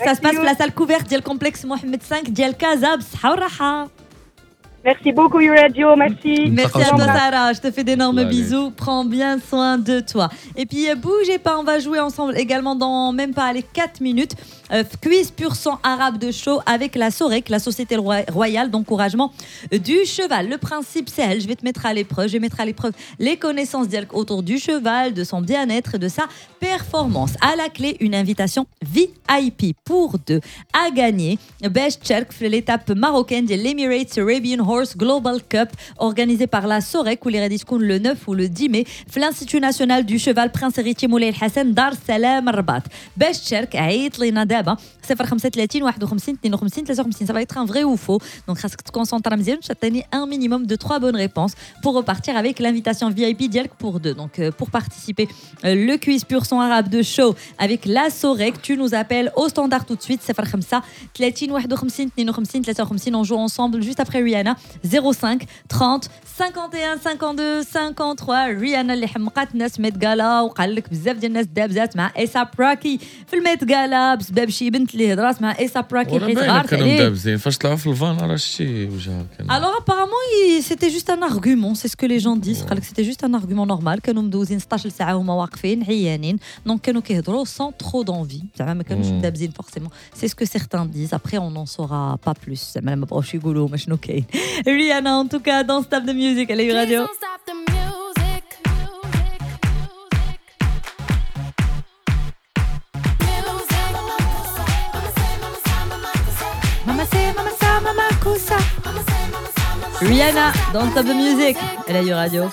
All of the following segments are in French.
Ça se passe place à la couverte du complexe Mohamed V ديال Casa بصحة وراحة. Merci beaucoup, Radio. Merci. Merci à toi, Sarah. Je te fais d'énormes bisous. Prends bien soin de toi. Et puis, bougez pas, on va jouer ensemble également dans même pas les 4 minutes. Quiz pur sang arabe de show avec la SOREC, la Société Royale d'encouragement du cheval. Le principe, c'est elle. Je vais te mettre à l'épreuve. Je vais mettre à l'épreuve les connaissances autour du cheval, de son bien-être et de sa performance. À la clé, une invitation VIP pour deux à gagner. Best Cherk, l'étape marocaine de l'Emirates Arabian Horse Global Cup organisée par la SOREC où les radiscoun le 9 ou le 10 mai l'Institut national du cheval Prince héritier Moulay El Hassan Dar Salam Rabat. Best Cherk عيط لينا دابا 035 51 52 53. Ça va être un vrai ou faux. Donc خاصك تكونسونطر مزيان تعطيني un minimum de 3 bonnes réponses pour repartir avec l'invitation VIP ديالك pour deux. Donc pour participer le quiz pur son arabe de show avec la SOREC, tu nous appelles au standard tout de suite 05 30 51 52 53. On joue ensemble juste après Rihanna 05 30 51 52 53. ريانا اللي حمقات الناس ميت غالا وقال لك بزاف ديال الناس دابزات مع ايسا براكي في الميت غالا بسبب شي بنت اللي هضرات مع ايسا براكي حيت غارت عليه. كانوا دابزين فاش طلعوا في الفان راه شتي وجهها كان. Alors apparemment c'était juste un argument, c'est ce que les gens disent. قال لك c'était juste un argument normal. كانوا مدوزين 16 ساعه هما واقفين عيانين دونك كانوا كيهضروا sans trop d'envie. زعما ما كانوش مدابزين forcément. C'est ce que certains disent. Après on n'en saura pas plus. زعما ما بغاوش يقولوا ما شنو كاين. Rihanna en tout cas dans Stop the Music à la radio. Rihanna dans Stop the Music à la radio.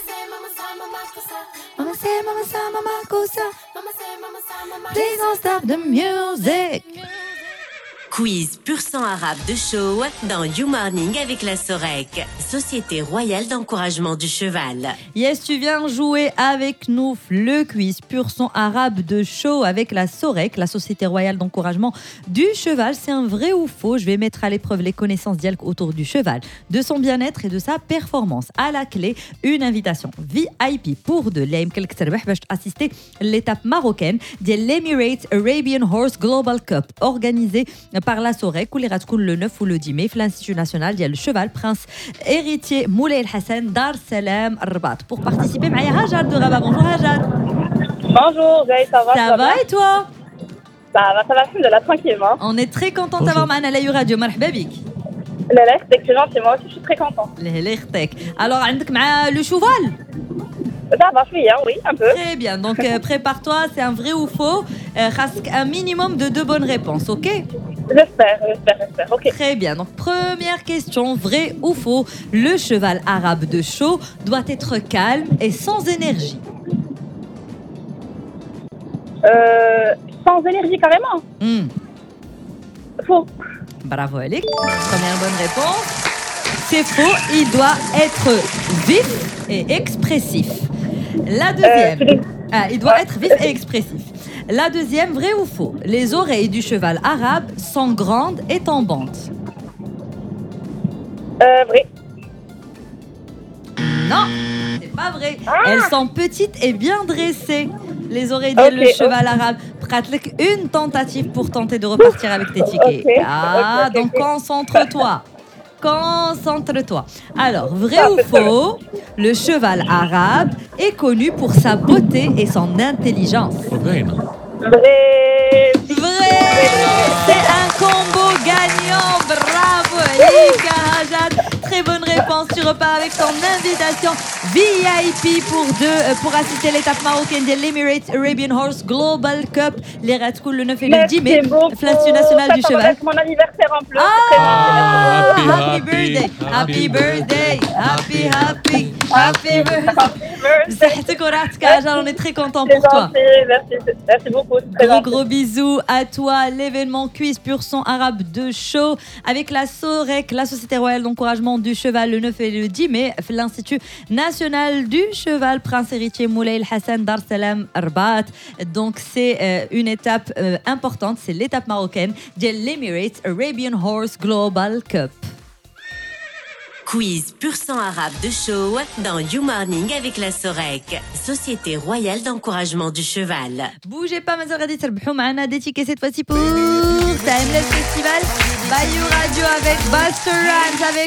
Please don't stop the music. Quiz pur sang arabe de show dans You Morning avec la SOREC, Société Royale d'encouragement du cheval. Yes, tu viens jouer avec nous le quiz pur sang arabe de show avec la SOREC, la Société Royale d'encouragement du cheval. C'est un vrai ou faux? Je vais mettre à l'épreuve les connaissances d'Yalk autour du cheval, de son bien-être et de sa performance. À la clé, une invitation VIP pour deux. L'aim quelques terbaih باش assister l'étape marocaine de l'Emirates Arabian Horse Global Cup organisée par la SOREC où les غتكون le 9 ou le 10 mai l'Institut national ديال الcheval Prince héritier Moulay El Hassan Dar Salam Rabat. Pour participer معايا Hajar de Rabat. Bonjour Hajar. Bonjour, ça va? Ça va et toi? Ça va, alhamdoulilah, tranquillement. On est très content d'avoir معنا la radio. مرحبا بك. La c'est gentil, moi aussi je suis très contente. الله يخطيك. Alors عندك مع le cheval? Ça va, oui, un peu. Très bien, donc prépare-toi, c'est un vrai ou faux. خاصك un minimum de 2 bonnes réponses, ok? J'espère, ok. Très bien, donc première question, vrai ou faux, le cheval arabe de show doit être calme et sans énergie. Sans énergie carrément. Faux. Bravo Alec, première bonne réponse. C'est faux, il doit être vif et expressif. La deuxième, il doit être vif et expressif. La deuxième, vrai ou faux, les oreilles du cheval arabe sont grandes et tombantes. Vrai. Non, c'est pas vrai. Elles sont petites et bien dressées. Les oreilles du cheval arabe. Pratique une tentative pour tenter de repartir avec tes tickets. Donc concentre-toi. Concentre-toi. Alors, vrai ou faux, le cheval arabe est connu pour sa beauté et son intelligence. Vrai. Vrai. C'est un combo gagnant. Bravo, Lika Hajad. Très bonne réponse. Tu repars avec ton invitation VIP pour deux pour assister l'étape marocaine de l'Emirates Arabian Horse Global Cup. Les Radcoul le 9 et le 10 mai. L'Institut national du cheval. C'est mon anniversaire en plus. Happy birthday. Happy birthday. Happy birthday. On est très content pour toi. Merci beaucoup. Gros bisous à toi. L'événement quiz pur son arabe de show avec la SOREC, la Société Royale d'encouragement du cheval, le 9 et le 10 mai, l'Institut national du cheval Prince héritier Moulay El Hassan Dar Salam Rabat. Donc c'est une étape importante, c'est l'étape marocaine de l'Emirates Arabian Horse Global Cup. Quiz pur sang arabe de show dans You Morning avec la Sorek, Société royale d'encouragement du cheval. Bougez pas, Mazal Ghadi تربحوا معنا des tickets cette fois-ci pour Timeless Festival by You Radio avec Buster Rhymes avec